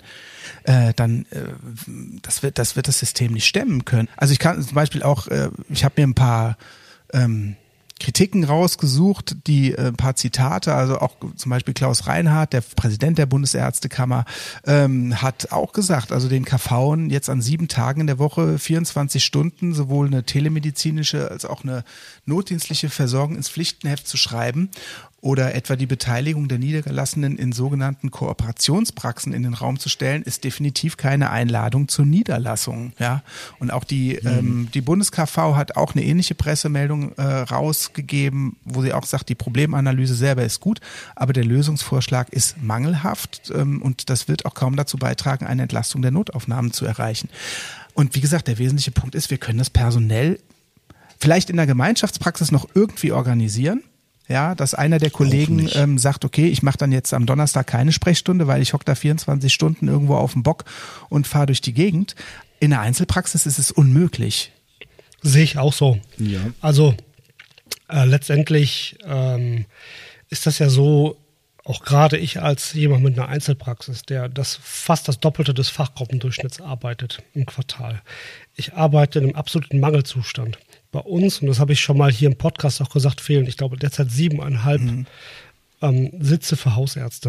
Speaker 1: das wird das System nicht stemmen können. Also ich kann zum Beispiel auch, ich habe mir ein paar Kritiken rausgesucht, die ein paar Zitate, also auch zum Beispiel Klaus Reinhardt, der Präsident der Bundesärztekammer, hat auch gesagt, also den KVen jetzt an 7 Tagen in der Woche 24 Stunden sowohl eine telemedizinische als auch eine notdienstliche Versorgung ins Pflichtenheft zu schreiben oder etwa die Beteiligung der Niedergelassenen in sogenannten Kooperationspraxen in den Raum zu stellen, ist definitiv keine Einladung zur Niederlassung. Ja, und auch die BundesKV hat auch eine ähnliche Pressemeldung rausgegeben, wo sie auch sagt, die Problemanalyse selber ist gut, aber der Lösungsvorschlag ist mangelhaft und das wird auch kaum dazu beitragen, eine Entlastung der Notaufnahmen zu erreichen. Und wie gesagt, der wesentliche Punkt ist, wir können das personell vielleicht in der Gemeinschaftspraxis noch irgendwie organisieren. Ja, dass einer der Kollegen sagt, okay, ich mache dann jetzt am Donnerstag keine Sprechstunde, weil ich hocke da 24 Stunden irgendwo auf dem Bock und fahre durch die Gegend. In der Einzelpraxis ist es unmöglich.
Speaker 3: Sehe ich auch so.
Speaker 2: Ja.
Speaker 3: Also letztendlich ist das ja so, auch gerade ich als jemand mit einer Einzelpraxis, der fast das Doppelte des Fachgruppendurchschnitts arbeitet im Quartal. Ich arbeite in einem absoluten Mangelzustand. Bei uns, und das habe ich schon mal hier im Podcast auch gesagt, fehlen, ich glaube, derzeit 7,5 Sitze für Hausärzte.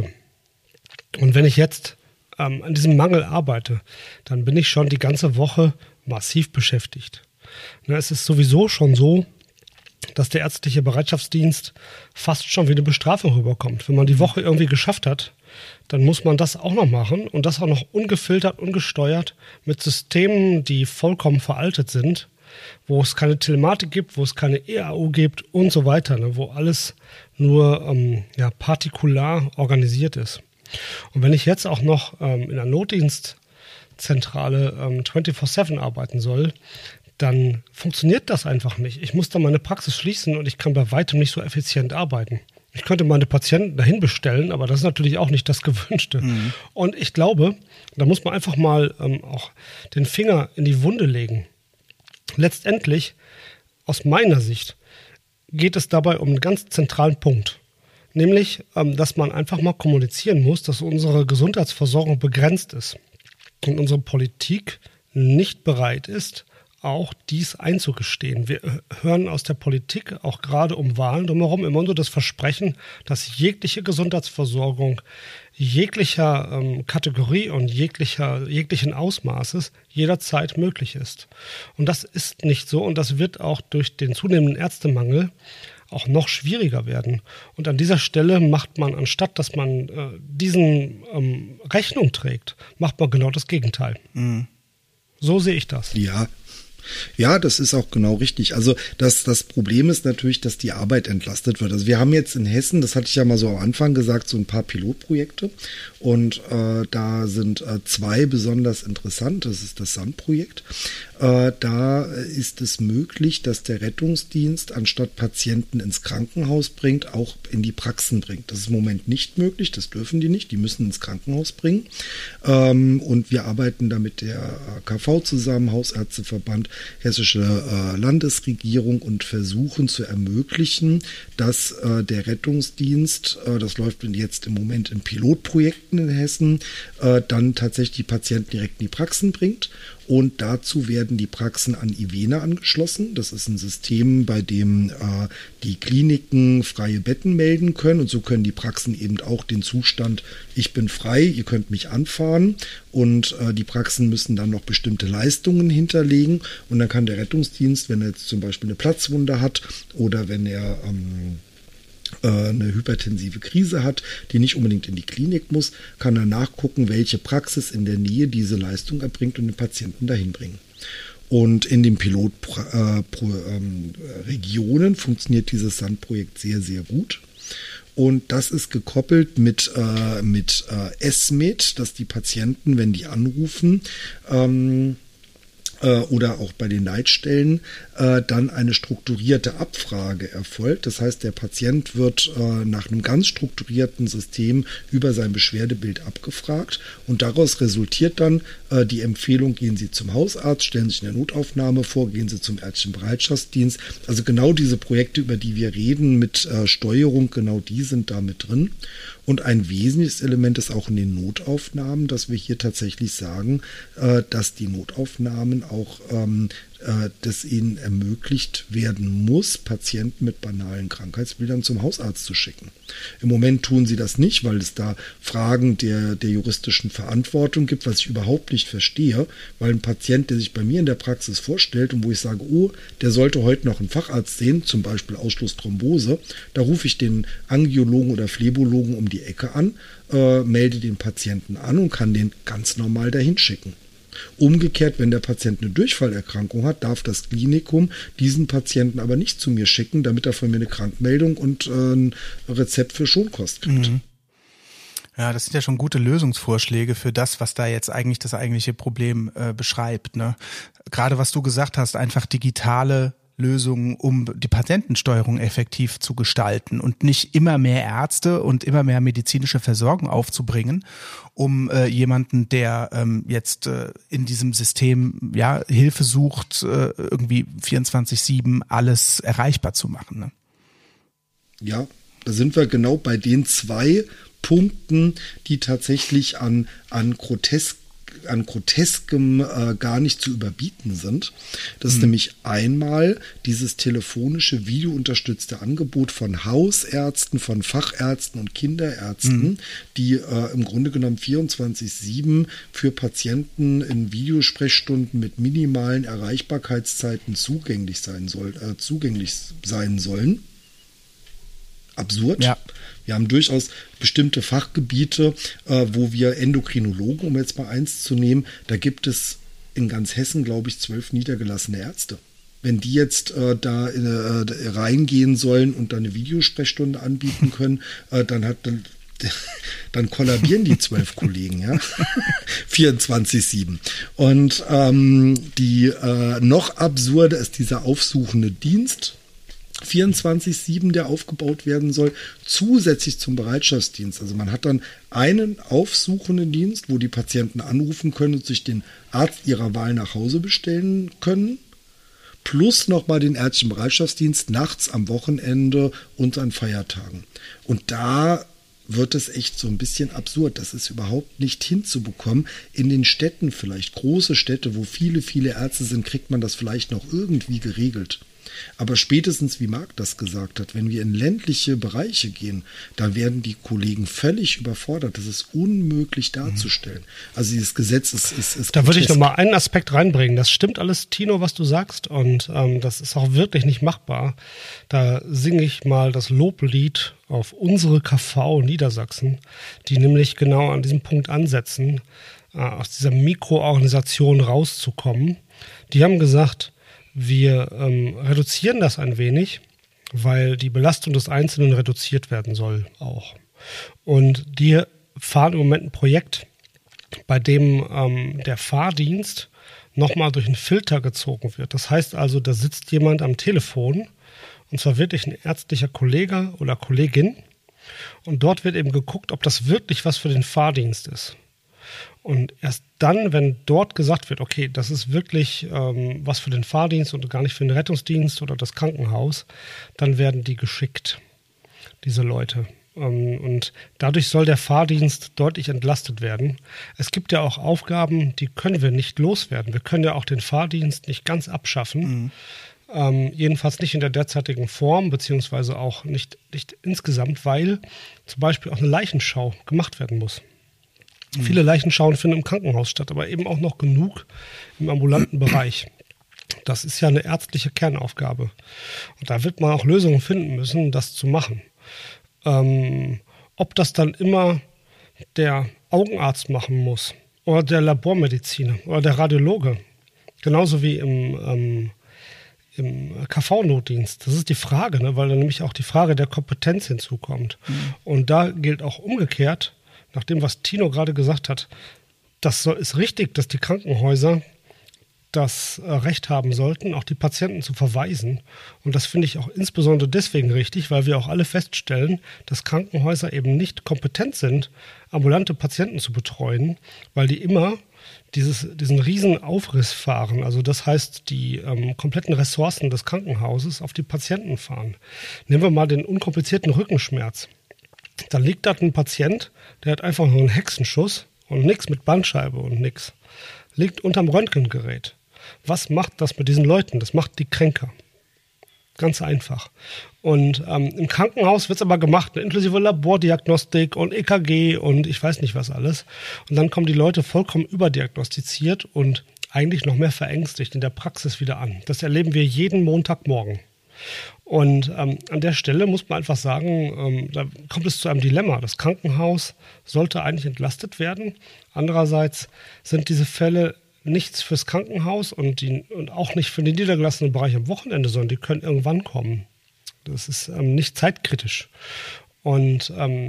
Speaker 3: Und wenn ich jetzt an diesem Mangel arbeite, dann bin ich schon die ganze Woche massiv beschäftigt. Es ist sowieso schon so, dass der ärztliche Bereitschaftsdienst fast schon wie eine Bestrafung rüberkommt. Wenn man die Woche irgendwie geschafft hat, dann muss man das auch noch machen und das auch noch ungefiltert, ungesteuert mit Systemen, die vollkommen veraltet sind, wo es keine Telematik gibt, wo es keine EAU gibt und so weiter, ne, wo alles nur partikular organisiert ist. Und wenn ich jetzt auch noch in einer Notdienstzentrale 24/7 arbeiten soll, dann funktioniert das einfach nicht. Ich muss dann meine Praxis schließen und ich kann bei weitem nicht so effizient arbeiten. Ich könnte meine Patienten dahin bestellen, aber das ist natürlich auch nicht das Gewünschte. Mhm. Und ich glaube, da muss man einfach mal auch den Finger in die Wunde legen. Letztendlich, aus meiner Sicht, geht es dabei um einen ganz zentralen Punkt. Nämlich, dass man einfach mal kommunizieren muss, dass unsere Gesundheitsversorgung begrenzt ist und unsere Politik nicht bereit ist, auch dies einzugestehen. Wir hören aus der Politik auch gerade um Wahlen drumherum immer nur das Versprechen, dass jegliche Gesundheitsversorgung jeglicher Kategorie und jeglichen Ausmaßes jederzeit möglich ist. Und das ist nicht so und das wird auch durch den zunehmenden Ärztemangel auch noch schwieriger werden. Und an dieser Stelle macht man, anstatt dass man diesen Rechnung trägt, macht man genau das Gegenteil. Mhm. So sehe ich das.
Speaker 2: Ja, das ist auch genau richtig. Also das Problem ist natürlich, dass die Arbeit entlastet wird. Also wir haben jetzt in Hessen, das hatte ich ja mal so am Anfang gesagt, so ein paar Pilotprojekte und da sind 2 besonders interessant. Das ist das SAN-Projekt. Da ist es möglich, dass der Rettungsdienst anstatt Patienten ins Krankenhaus bringt, auch in die Praxen bringt. Das ist im Moment nicht möglich, das dürfen die nicht, die müssen ins Krankenhaus bringen. Und wir arbeiten da mit der KV zusammen, Hausärzteverband, Hessische Landesregierung und versuchen zu ermöglichen, dass der Rettungsdienst, das läuft jetzt im Moment in Pilotprojekten in Hessen, dann tatsächlich die Patienten direkt in die Praxen bringt. Und dazu werden die Praxen an Ivena angeschlossen. Das ist ein System, bei dem die Kliniken freie Betten melden können. Und so können die Praxen eben auch den Zustand, ich bin frei, ihr könnt mich anfahren. Und die Praxen müssen dann noch bestimmte Leistungen hinterlegen. Und dann kann der Rettungsdienst, wenn er jetzt zum Beispiel eine Platzwunde hat oder wenn er eine hypertensive Krise hat, die nicht unbedingt in die Klinik muss, kann er nachgucken, welche Praxis in der Nähe diese Leistung erbringt und den Patienten dahin bringen. Und in den Pilotregionen funktioniert dieses SAN-Projekt sehr, sehr gut. Und das ist gekoppelt mit SMED, dass die Patienten, wenn die anrufen, oder auch bei den Leitstellen dann eine strukturierte Abfrage erfolgt. Das heißt, der Patient wird nach einem ganz strukturierten System über sein Beschwerdebild abgefragt und daraus resultiert dann die Empfehlung, gehen Sie zum Hausarzt, stellen sich in der Notaufnahme vor, gehen Sie zum ärztlichen Bereitschaftsdienst. Also genau diese Projekte, über die wir reden mit Steuerung, genau die sind da mit drin. Und ein wesentliches Element ist auch in den Notaufnahmen, dass wir hier tatsächlich sagen, dass die Notaufnahmen auch, dass ihnen ermöglicht werden muss, Patienten mit banalen Krankheitsbildern zum Hausarzt zu schicken. Im Moment tun sie das nicht, weil es da Fragen der juristischen Verantwortung gibt, was ich überhaupt nicht verstehe, weil ein Patient, der sich bei mir in der Praxis vorstellt und wo ich sage, oh, der sollte heute noch einen Facharzt sehen, zum Beispiel Ausschlussthrombose, da rufe ich den Angiologen oder Phlebologen um die Ecke an, melde den Patienten an und kann den ganz normal dahin schicken. Umgekehrt, wenn der Patient eine Durchfallerkrankung hat, darf das Klinikum diesen Patienten aber nicht zu mir schicken, damit er von mir eine Krankmeldung und ein Rezept für Schonkost kriegt.
Speaker 1: Mhm. Ja, das sind ja schon gute Lösungsvorschläge für das, was da jetzt eigentlich das eigentliche Problem beschreibt, ne? Gerade was du gesagt hast, einfach digitale Lösungen, um die Patientensteuerung effektiv zu gestalten und nicht immer mehr Ärzte und immer mehr medizinische Versorgung aufzubringen, um jemanden, der jetzt in diesem System Hilfe sucht, irgendwie 24/7 alles erreichbar zu machen. Ne?
Speaker 2: Ja, da sind wir genau bei den 2 Punkten, die tatsächlich an Groteskem gar nicht zu überbieten sind. Das ist nämlich einmal dieses telefonische videounterstützte Angebot von Hausärzten, von Fachärzten und Kinderärzten, die im Grunde genommen 24/7 für Patienten in Videosprechstunden mit minimalen Erreichbarkeitszeiten zugänglich sein sollen. Absurd. Ja. Wir haben durchaus bestimmte Fachgebiete, wo wir Endokrinologen, um jetzt mal eins zu nehmen, da gibt es in ganz Hessen, glaube ich, 12 niedergelassene Ärzte. Wenn die jetzt da reingehen sollen und da eine Videosprechstunde anbieten können, dann kollabieren die 12 Kollegen, ja. 24/7. Und die noch absurde ist dieser aufsuchende Dienst, 24/7, der aufgebaut werden soll, zusätzlich zum Bereitschaftsdienst. Also man hat dann einen aufsuchenden Dienst, wo die Patienten anrufen können und sich den Arzt ihrer Wahl nach Hause bestellen können, plus nochmal den ärztlichen Bereitschaftsdienst nachts, am Wochenende und an Feiertagen. Und da wird es echt so ein bisschen absurd. Das ist überhaupt nicht hinzubekommen. In den Städten vielleicht, große Städte, wo viele, viele Ärzte sind, kriegt man das vielleicht noch irgendwie geregelt. Aber spätestens, wie Marc das gesagt hat, wenn wir in ländliche Bereiche gehen, dann werden die Kollegen völlig überfordert. Das ist unmöglich darzustellen. Also dieses Gesetz ist
Speaker 3: Da würde ich noch mal einen Aspekt reinbringen. Das stimmt alles, Tino, was du sagst. Und das ist auch wirklich nicht machbar. Da singe ich mal das Loblied auf unsere KV Niedersachsen, die nämlich genau an diesem Punkt ansetzen, aus dieser Mikroorganisation rauszukommen. Die haben gesagt, wir reduzieren das ein wenig, weil die Belastung des Einzelnen reduziert werden soll auch. Und die fahren im Moment ein Projekt, bei dem der Fahrdienst nochmal durch einen Filter gezogen wird. Das heißt also, da sitzt jemand am Telefon, und zwar wirklich ein ärztlicher Kollege oder Kollegin, und dort wird eben geguckt, ob das wirklich was für den Fahrdienst ist. Und erst dann, wenn dort gesagt wird, okay, das ist wirklich was für den Fahrdienst und gar nicht für den Rettungsdienst oder das Krankenhaus, dann werden die geschickt, diese Leute. Und dadurch soll der Fahrdienst deutlich entlastet werden. Es gibt ja auch Aufgaben, die können wir nicht loswerden. Wir können ja auch den Fahrdienst nicht ganz abschaffen. Jedenfalls nicht in der derzeitigen Form, beziehungsweise auch nicht insgesamt, weil zum Beispiel auch eine Leichenschau gemacht werden muss. Viele Leichenschauen finden im Krankenhaus statt, aber eben auch noch genug im ambulanten Bereich. Das ist ja eine ärztliche Kernaufgabe. Und da wird man auch Lösungen finden müssen, das zu machen. Ob das dann immer der Augenarzt machen muss oder der Labormediziner oder der Radiologe, genauso wie im KV-Notdienst. Das ist die Frage, ne? Weil dann nämlich auch die Frage der Kompetenz hinzukommt. Und da gilt auch umgekehrt, nach dem, was Tino gerade gesagt hat, ist richtig, dass die Krankenhäuser das Recht haben sollten, auch die Patienten zu verweisen. Und das finde ich auch insbesondere deswegen richtig, weil wir auch alle feststellen, dass Krankenhäuser eben nicht kompetent sind, ambulante Patienten zu betreuen, weil die immer diesen riesen Aufriss fahren. Also das heißt, die kompletten Ressourcen des Krankenhauses auf die Patienten fahren. Nehmen wir mal den unkomplizierten Rückenschmerz. Da liegt da ein Patient, der hat einfach nur einen Hexenschuss und nichts mit Bandscheibe und nichts. Liegt unterm Röntgengerät. Was macht das mit diesen Leuten? Das macht die kränker. Ganz einfach. Und im Krankenhaus wird es aber gemacht, inklusive Labordiagnostik und EKG und ich weiß nicht was alles. Und dann kommen die Leute vollkommen überdiagnostiziert und eigentlich noch mehr verängstigt in der Praxis wieder an. Das erleben wir jeden Montagmorgen. Und an der Stelle muss man einfach sagen, da kommt es zu einem Dilemma. Das Krankenhaus sollte eigentlich entlastet werden. Andererseits sind diese Fälle nichts fürs Krankenhaus und auch nicht für den niedergelassenen Bereich am Wochenende, sondern die können irgendwann kommen. Das ist nicht zeitkritisch. Und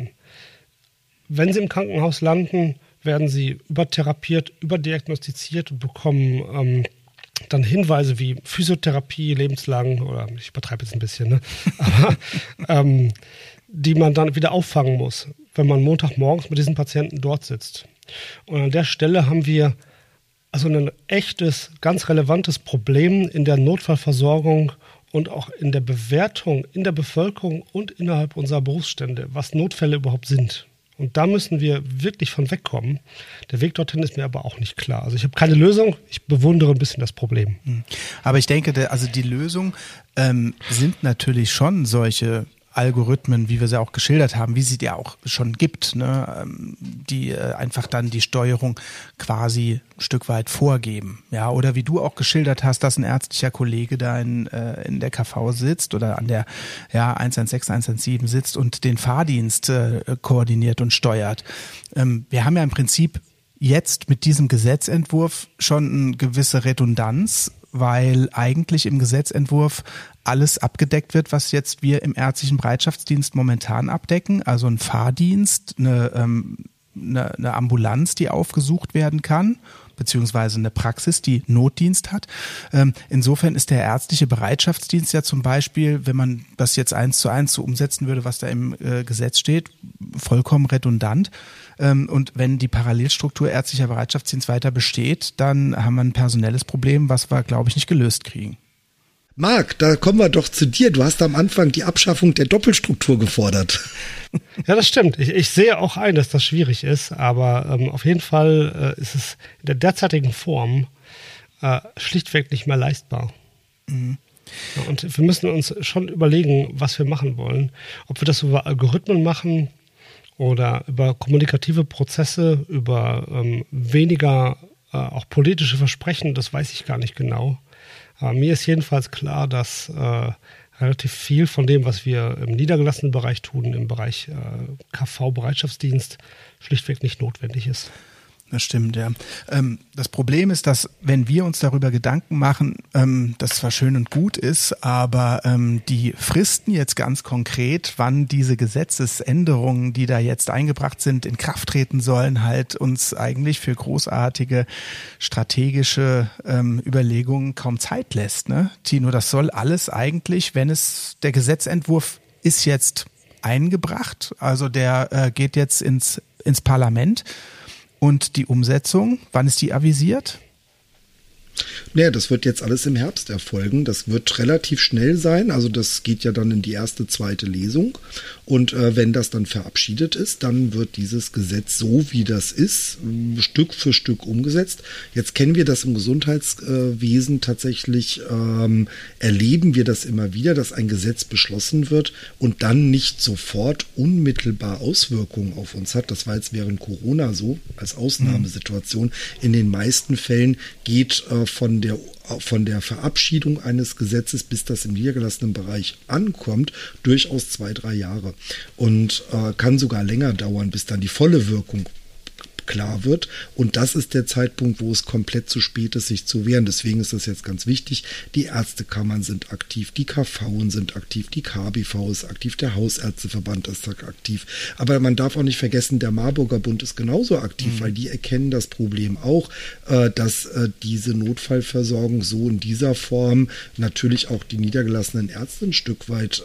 Speaker 3: wenn sie im Krankenhaus landen, werden sie übertherapiert, überdiagnostiziert und bekommen dann Hinweise wie Physiotherapie lebenslang, oder ich übertreibe jetzt ein bisschen, ne? Aber die man dann wieder auffangen muss, wenn man Montagmorgens mit diesen Patienten dort sitzt. Und an der Stelle haben wir also ein echtes, ganz relevantes Problem in der Notfallversorgung und auch in der Bewertung in der Bevölkerung und innerhalb unserer Berufsstände, was Notfälle überhaupt sind. Und da müssen wir wirklich von wegkommen. Der Weg dorthin ist mir aber auch nicht klar. Also ich habe keine Lösung, ich bewundere ein bisschen das Problem.
Speaker 1: Aber ich denke, die Lösung sind natürlich schon solche Algorithmen, wie wir sie auch geschildert haben, wie sie ja auch schon gibt, ne, die einfach dann die Steuerung quasi ein Stück weit vorgeben. Ja, oder wie du auch geschildert hast, dass ein ärztlicher Kollege da in der KV sitzt oder an der 116, 117 sitzt und den Fahrdienst koordiniert und steuert. Wir haben ja im Prinzip jetzt mit diesem Gesetzentwurf schon eine gewisse Redundanz, weil eigentlich im Gesetzentwurf alles abgedeckt wird, was jetzt wir im ärztlichen Bereitschaftsdienst momentan abdecken. Also ein Fahrdienst, eine Ambulanz, die aufgesucht werden kann, beziehungsweise eine Praxis, die Notdienst hat. Insofern ist der ärztliche Bereitschaftsdienst ja zum Beispiel, wenn man das jetzt 1:1 so umsetzen würde, was da im Gesetz steht, vollkommen redundant. Und wenn die Parallelstruktur ärztlicher Bereitschaftsdienst weiter besteht, dann haben wir ein personelles Problem, was wir, glaube ich, nicht gelöst kriegen.
Speaker 2: Marc, da kommen wir doch zu dir. Du hast am Anfang die Abschaffung der Doppelstruktur gefordert.
Speaker 3: Ja, das stimmt. Ich sehe auch ein, dass das schwierig ist, aber auf jeden Fall ist es in der derzeitigen Form schlichtweg nicht mehr leistbar. Mhm. Ja, und wir müssen uns schon überlegen, was wir machen wollen. Ob wir das über Algorithmen machen oder über kommunikative Prozesse, über weniger auch politische Versprechen, das weiß ich gar nicht genau. Aber mir ist jedenfalls klar, dass relativ viel von dem, was wir im niedergelassenen Bereich tun, im Bereich KV-Bereitschaftsdienst, schlichtweg nicht notwendig ist.
Speaker 1: Das stimmt, ja. Das Problem ist, dass wenn wir uns darüber Gedanken machen, das zwar schön und gut ist, aber die Fristen jetzt ganz konkret, wann diese Gesetzesänderungen, die da jetzt eingebracht sind, in Kraft treten sollen, halt uns eigentlich für großartige strategische Überlegungen kaum Zeit lässt, ne? Tino, das soll alles eigentlich, wenn es der Gesetzentwurf ist jetzt eingebracht, also der geht jetzt ins Parlament. Und die Umsetzung, wann ist die avisiert?
Speaker 2: Naja, das wird jetzt alles im Herbst erfolgen. Das wird relativ schnell sein. Also das geht ja dann in die erste, zweite Lesung. Und wenn das dann verabschiedet ist, dann wird dieses Gesetz so, wie das ist, Stück für Stück umgesetzt. Jetzt kennen wir das im Gesundheitswesen tatsächlich, erleben wir das immer wieder, dass ein Gesetz beschlossen wird und dann nicht sofort unmittelbar Auswirkungen auf uns hat. Das war jetzt während Corona so, als Ausnahmesituation. In den meisten Fällen geht von der Verabschiedung eines Gesetzes, bis das im niedergelassenen Bereich ankommt, durchaus 2-3 Jahre und kann sogar länger dauern, bis dann die volle Wirkung klar wird. Und das ist der Zeitpunkt, wo es komplett zu spät ist, sich zu wehren. Deswegen ist das jetzt ganz wichtig. Die Ärztekammern sind aktiv, die KV sind aktiv, die KBV ist aktiv, der Hausärzteverband ist aktiv. Aber man darf auch nicht vergessen, der Marburger Bund ist genauso aktiv, weil die erkennen das Problem auch, dass diese Notfallversorgung so in dieser Form natürlich auch die niedergelassenen Ärzte ein Stück weit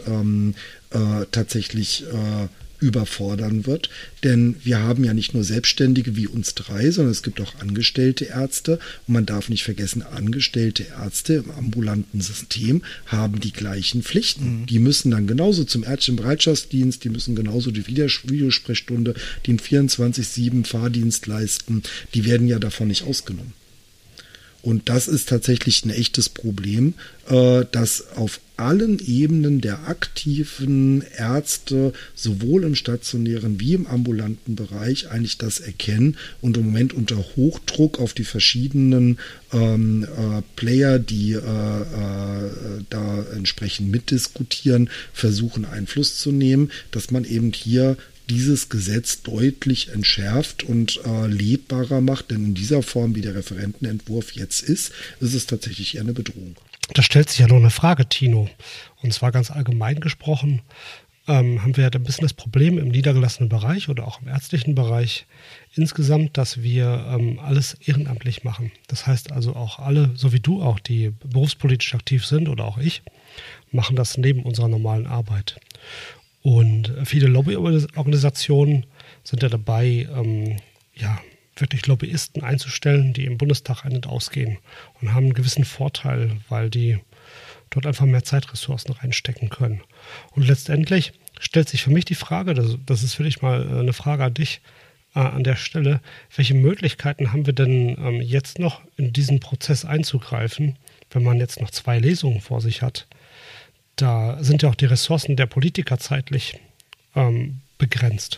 Speaker 2: tatsächlich überfordern wird, denn wir haben ja nicht nur Selbstständige wie uns drei, sondern es gibt auch angestellte Ärzte und man darf nicht vergessen, angestellte Ärzte im ambulanten System haben die gleichen Pflichten. Die müssen dann genauso zum ärztlichen Bereitschaftsdienst, die müssen genauso die Videosprechstunde, den 24/7 Fahrdienst leisten, die werden ja davon nicht ausgenommen. Und das ist tatsächlich ein echtes Problem, dass auf allen Ebenen der aktiven Ärzte, sowohl im stationären wie im ambulanten Bereich, eigentlich das erkennen und im Moment unter Hochdruck auf die verschiedenen Player, die da entsprechend mitdiskutieren, versuchen Einfluss zu nehmen, dass man eben hier dieses Gesetz deutlich entschärft und lebbarer macht, denn in dieser Form, wie der Referentenentwurf jetzt ist es tatsächlich eher eine Bedrohung.
Speaker 3: Da stellt sich ja noch eine Frage, Tino. Und zwar ganz allgemein gesprochen, haben wir ja ein bisschen das Problem im niedergelassenen Bereich oder auch im ärztlichen Bereich insgesamt, dass wir alles ehrenamtlich machen. Das heißt also auch alle, so wie du auch, die berufspolitisch aktiv sind oder auch ich, machen das neben unserer normalen Arbeit. Und viele Lobbyorganisationen sind ja dabei, wirklich Lobbyisten einzustellen, die im Bundestag ein- und ausgehen und haben einen gewissen Vorteil, weil die dort einfach mehr Zeitressourcen reinstecken können. Und letztendlich stellt sich für mich die Frage, das ist vielleicht mal eine Frage an dich an der Stelle, welche Möglichkeiten haben wir denn jetzt noch in diesen Prozess einzugreifen, wenn man jetzt noch 2 Lesungen vor sich hat? Da sind ja auch die Ressourcen der Politiker zeitlich begrenzt.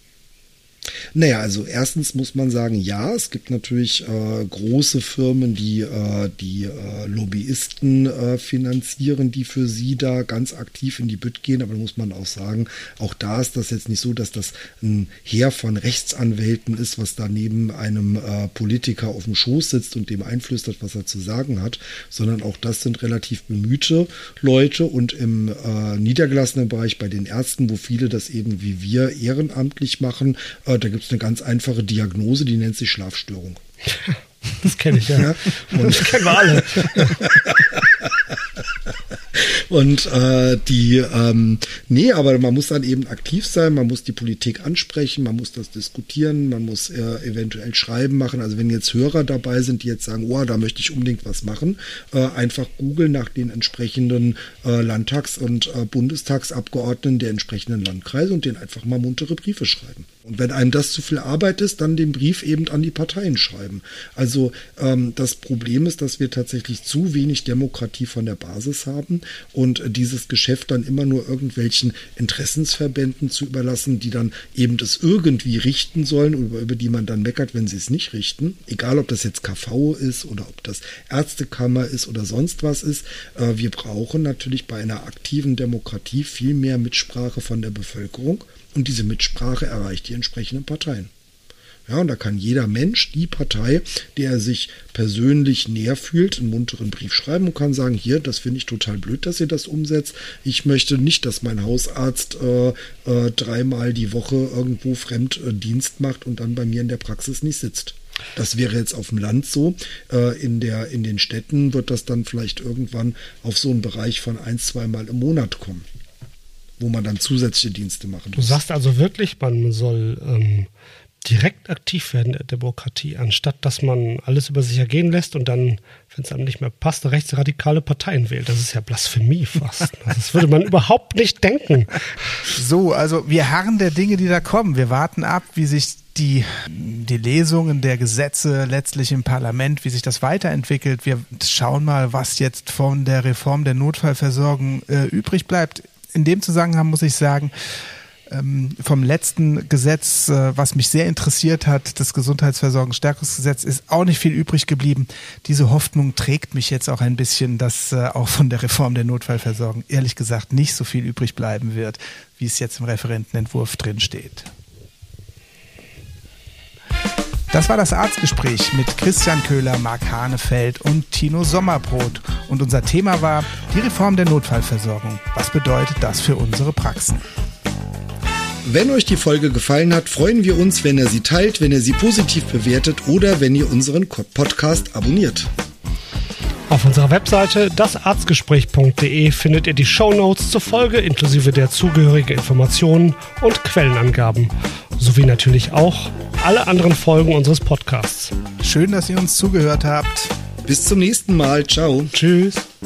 Speaker 2: Naja, also erstens muss man sagen, ja, es gibt natürlich große Firmen, die Lobbyisten finanzieren, die für sie da ganz aktiv in die Bütt gehen, aber da muss man auch sagen, auch da ist das jetzt nicht so, dass das ein Heer von Rechtsanwälten ist, was da neben einem Politiker auf dem Schoß sitzt und dem einflüstert, was er zu sagen hat, sondern auch das sind relativ bemühte Leute und im niedergelassenen Bereich bei den Ärzten, wo viele das eben wie wir ehrenamtlich machen, da gibt es eine ganz einfache Diagnose, die nennt sich Schlafstörung.
Speaker 3: Das kenne ich, ja.
Speaker 2: Und
Speaker 3: das kennen wir alle.
Speaker 2: Und aber man muss dann eben aktiv sein, man muss die Politik ansprechen, man muss das diskutieren, man muss eventuell Schreiben machen. Also wenn jetzt Hörer dabei sind, die jetzt sagen, oh, da möchte ich unbedingt was machen, einfach googeln nach den entsprechenden Landtags- und Bundestagsabgeordneten der entsprechenden Landkreise und denen einfach mal muntere Briefe schreiben. Und wenn einem das zu viel Arbeit ist, dann den Brief eben an die Parteien schreiben. Also das Problem ist, dass wir tatsächlich zu wenig Demokratie von der Basis haben und dieses Geschäft dann immer nur irgendwelchen Interessensverbänden zu überlassen, die dann eben das irgendwie richten sollen oder über die man dann meckert, wenn sie es nicht richten. Egal, ob das jetzt KV ist oder ob das Ärztekammer ist oder sonst was ist. Wir brauchen natürlich bei einer aktiven Demokratie viel mehr Mitsprache von der Bevölkerung. Und diese Mitsprache erreicht die entsprechenden Parteien. Ja, und da kann jeder Mensch, die Partei, der sich persönlich näher fühlt, einen munteren Brief schreiben und kann sagen, hier, das finde ich total blöd, dass ihr das umsetzt. Ich möchte nicht, dass mein Hausarzt 3-mal die Woche irgendwo fremd Dienst macht und dann bei mir in der Praxis nicht sitzt. Das wäre jetzt auf dem Land so. In den Städten wird das dann vielleicht irgendwann auf so einen Bereich von 1-2 Mal im Monat kommen, wo man dann zusätzliche Dienste machen muss.
Speaker 3: Du sagst also wirklich, man soll direkt aktiv werden in der Demokratie, anstatt dass man alles über sich ergehen lässt und dann, wenn es einem nicht mehr passt, rechtsradikale Parteien wählt. Das ist ja Blasphemie fast. Das würde man überhaupt nicht denken.
Speaker 1: So, also wir harren der Dinge, die da kommen. Wir warten ab, wie sich die Lesungen der Gesetze letztlich im Parlament, wie sich das weiterentwickelt. Wir schauen mal, was jetzt von der Reform der Notfallversorgung übrig bleibt. In dem Zusammenhang muss ich sagen, vom letzten Gesetz, was mich sehr interessiert hat, das Gesundheitsversorgungsstärkungsgesetz, ist auch nicht viel übrig geblieben. Diese Hoffnung trägt mich jetzt auch ein bisschen, dass auch von der Reform der Notfallversorgung ehrlich gesagt nicht so viel übrig bleiben wird, wie es jetzt im Referentenentwurf drin steht. Das war das Arztgespräch mit Christian Köhler, Marc Hanefeld und Tino Sommerbrot. Und unser Thema war die Reform der Notfallversorgung. Was bedeutet das für unsere Praxen?
Speaker 2: Wenn euch die Folge gefallen hat, freuen wir uns, wenn ihr sie teilt, wenn ihr sie positiv bewertet oder wenn ihr unseren Podcast abonniert.
Speaker 3: Auf unserer Webseite dasarztgespräch.de findet ihr die Shownotes zur Folge inklusive der zugehörigen Informationen und Quellenangaben. Sowie natürlich auch alle anderen Folgen unseres Podcasts.
Speaker 1: Schön, dass ihr uns zugehört habt.
Speaker 2: Bis zum nächsten Mal. Ciao.
Speaker 3: Tschüss.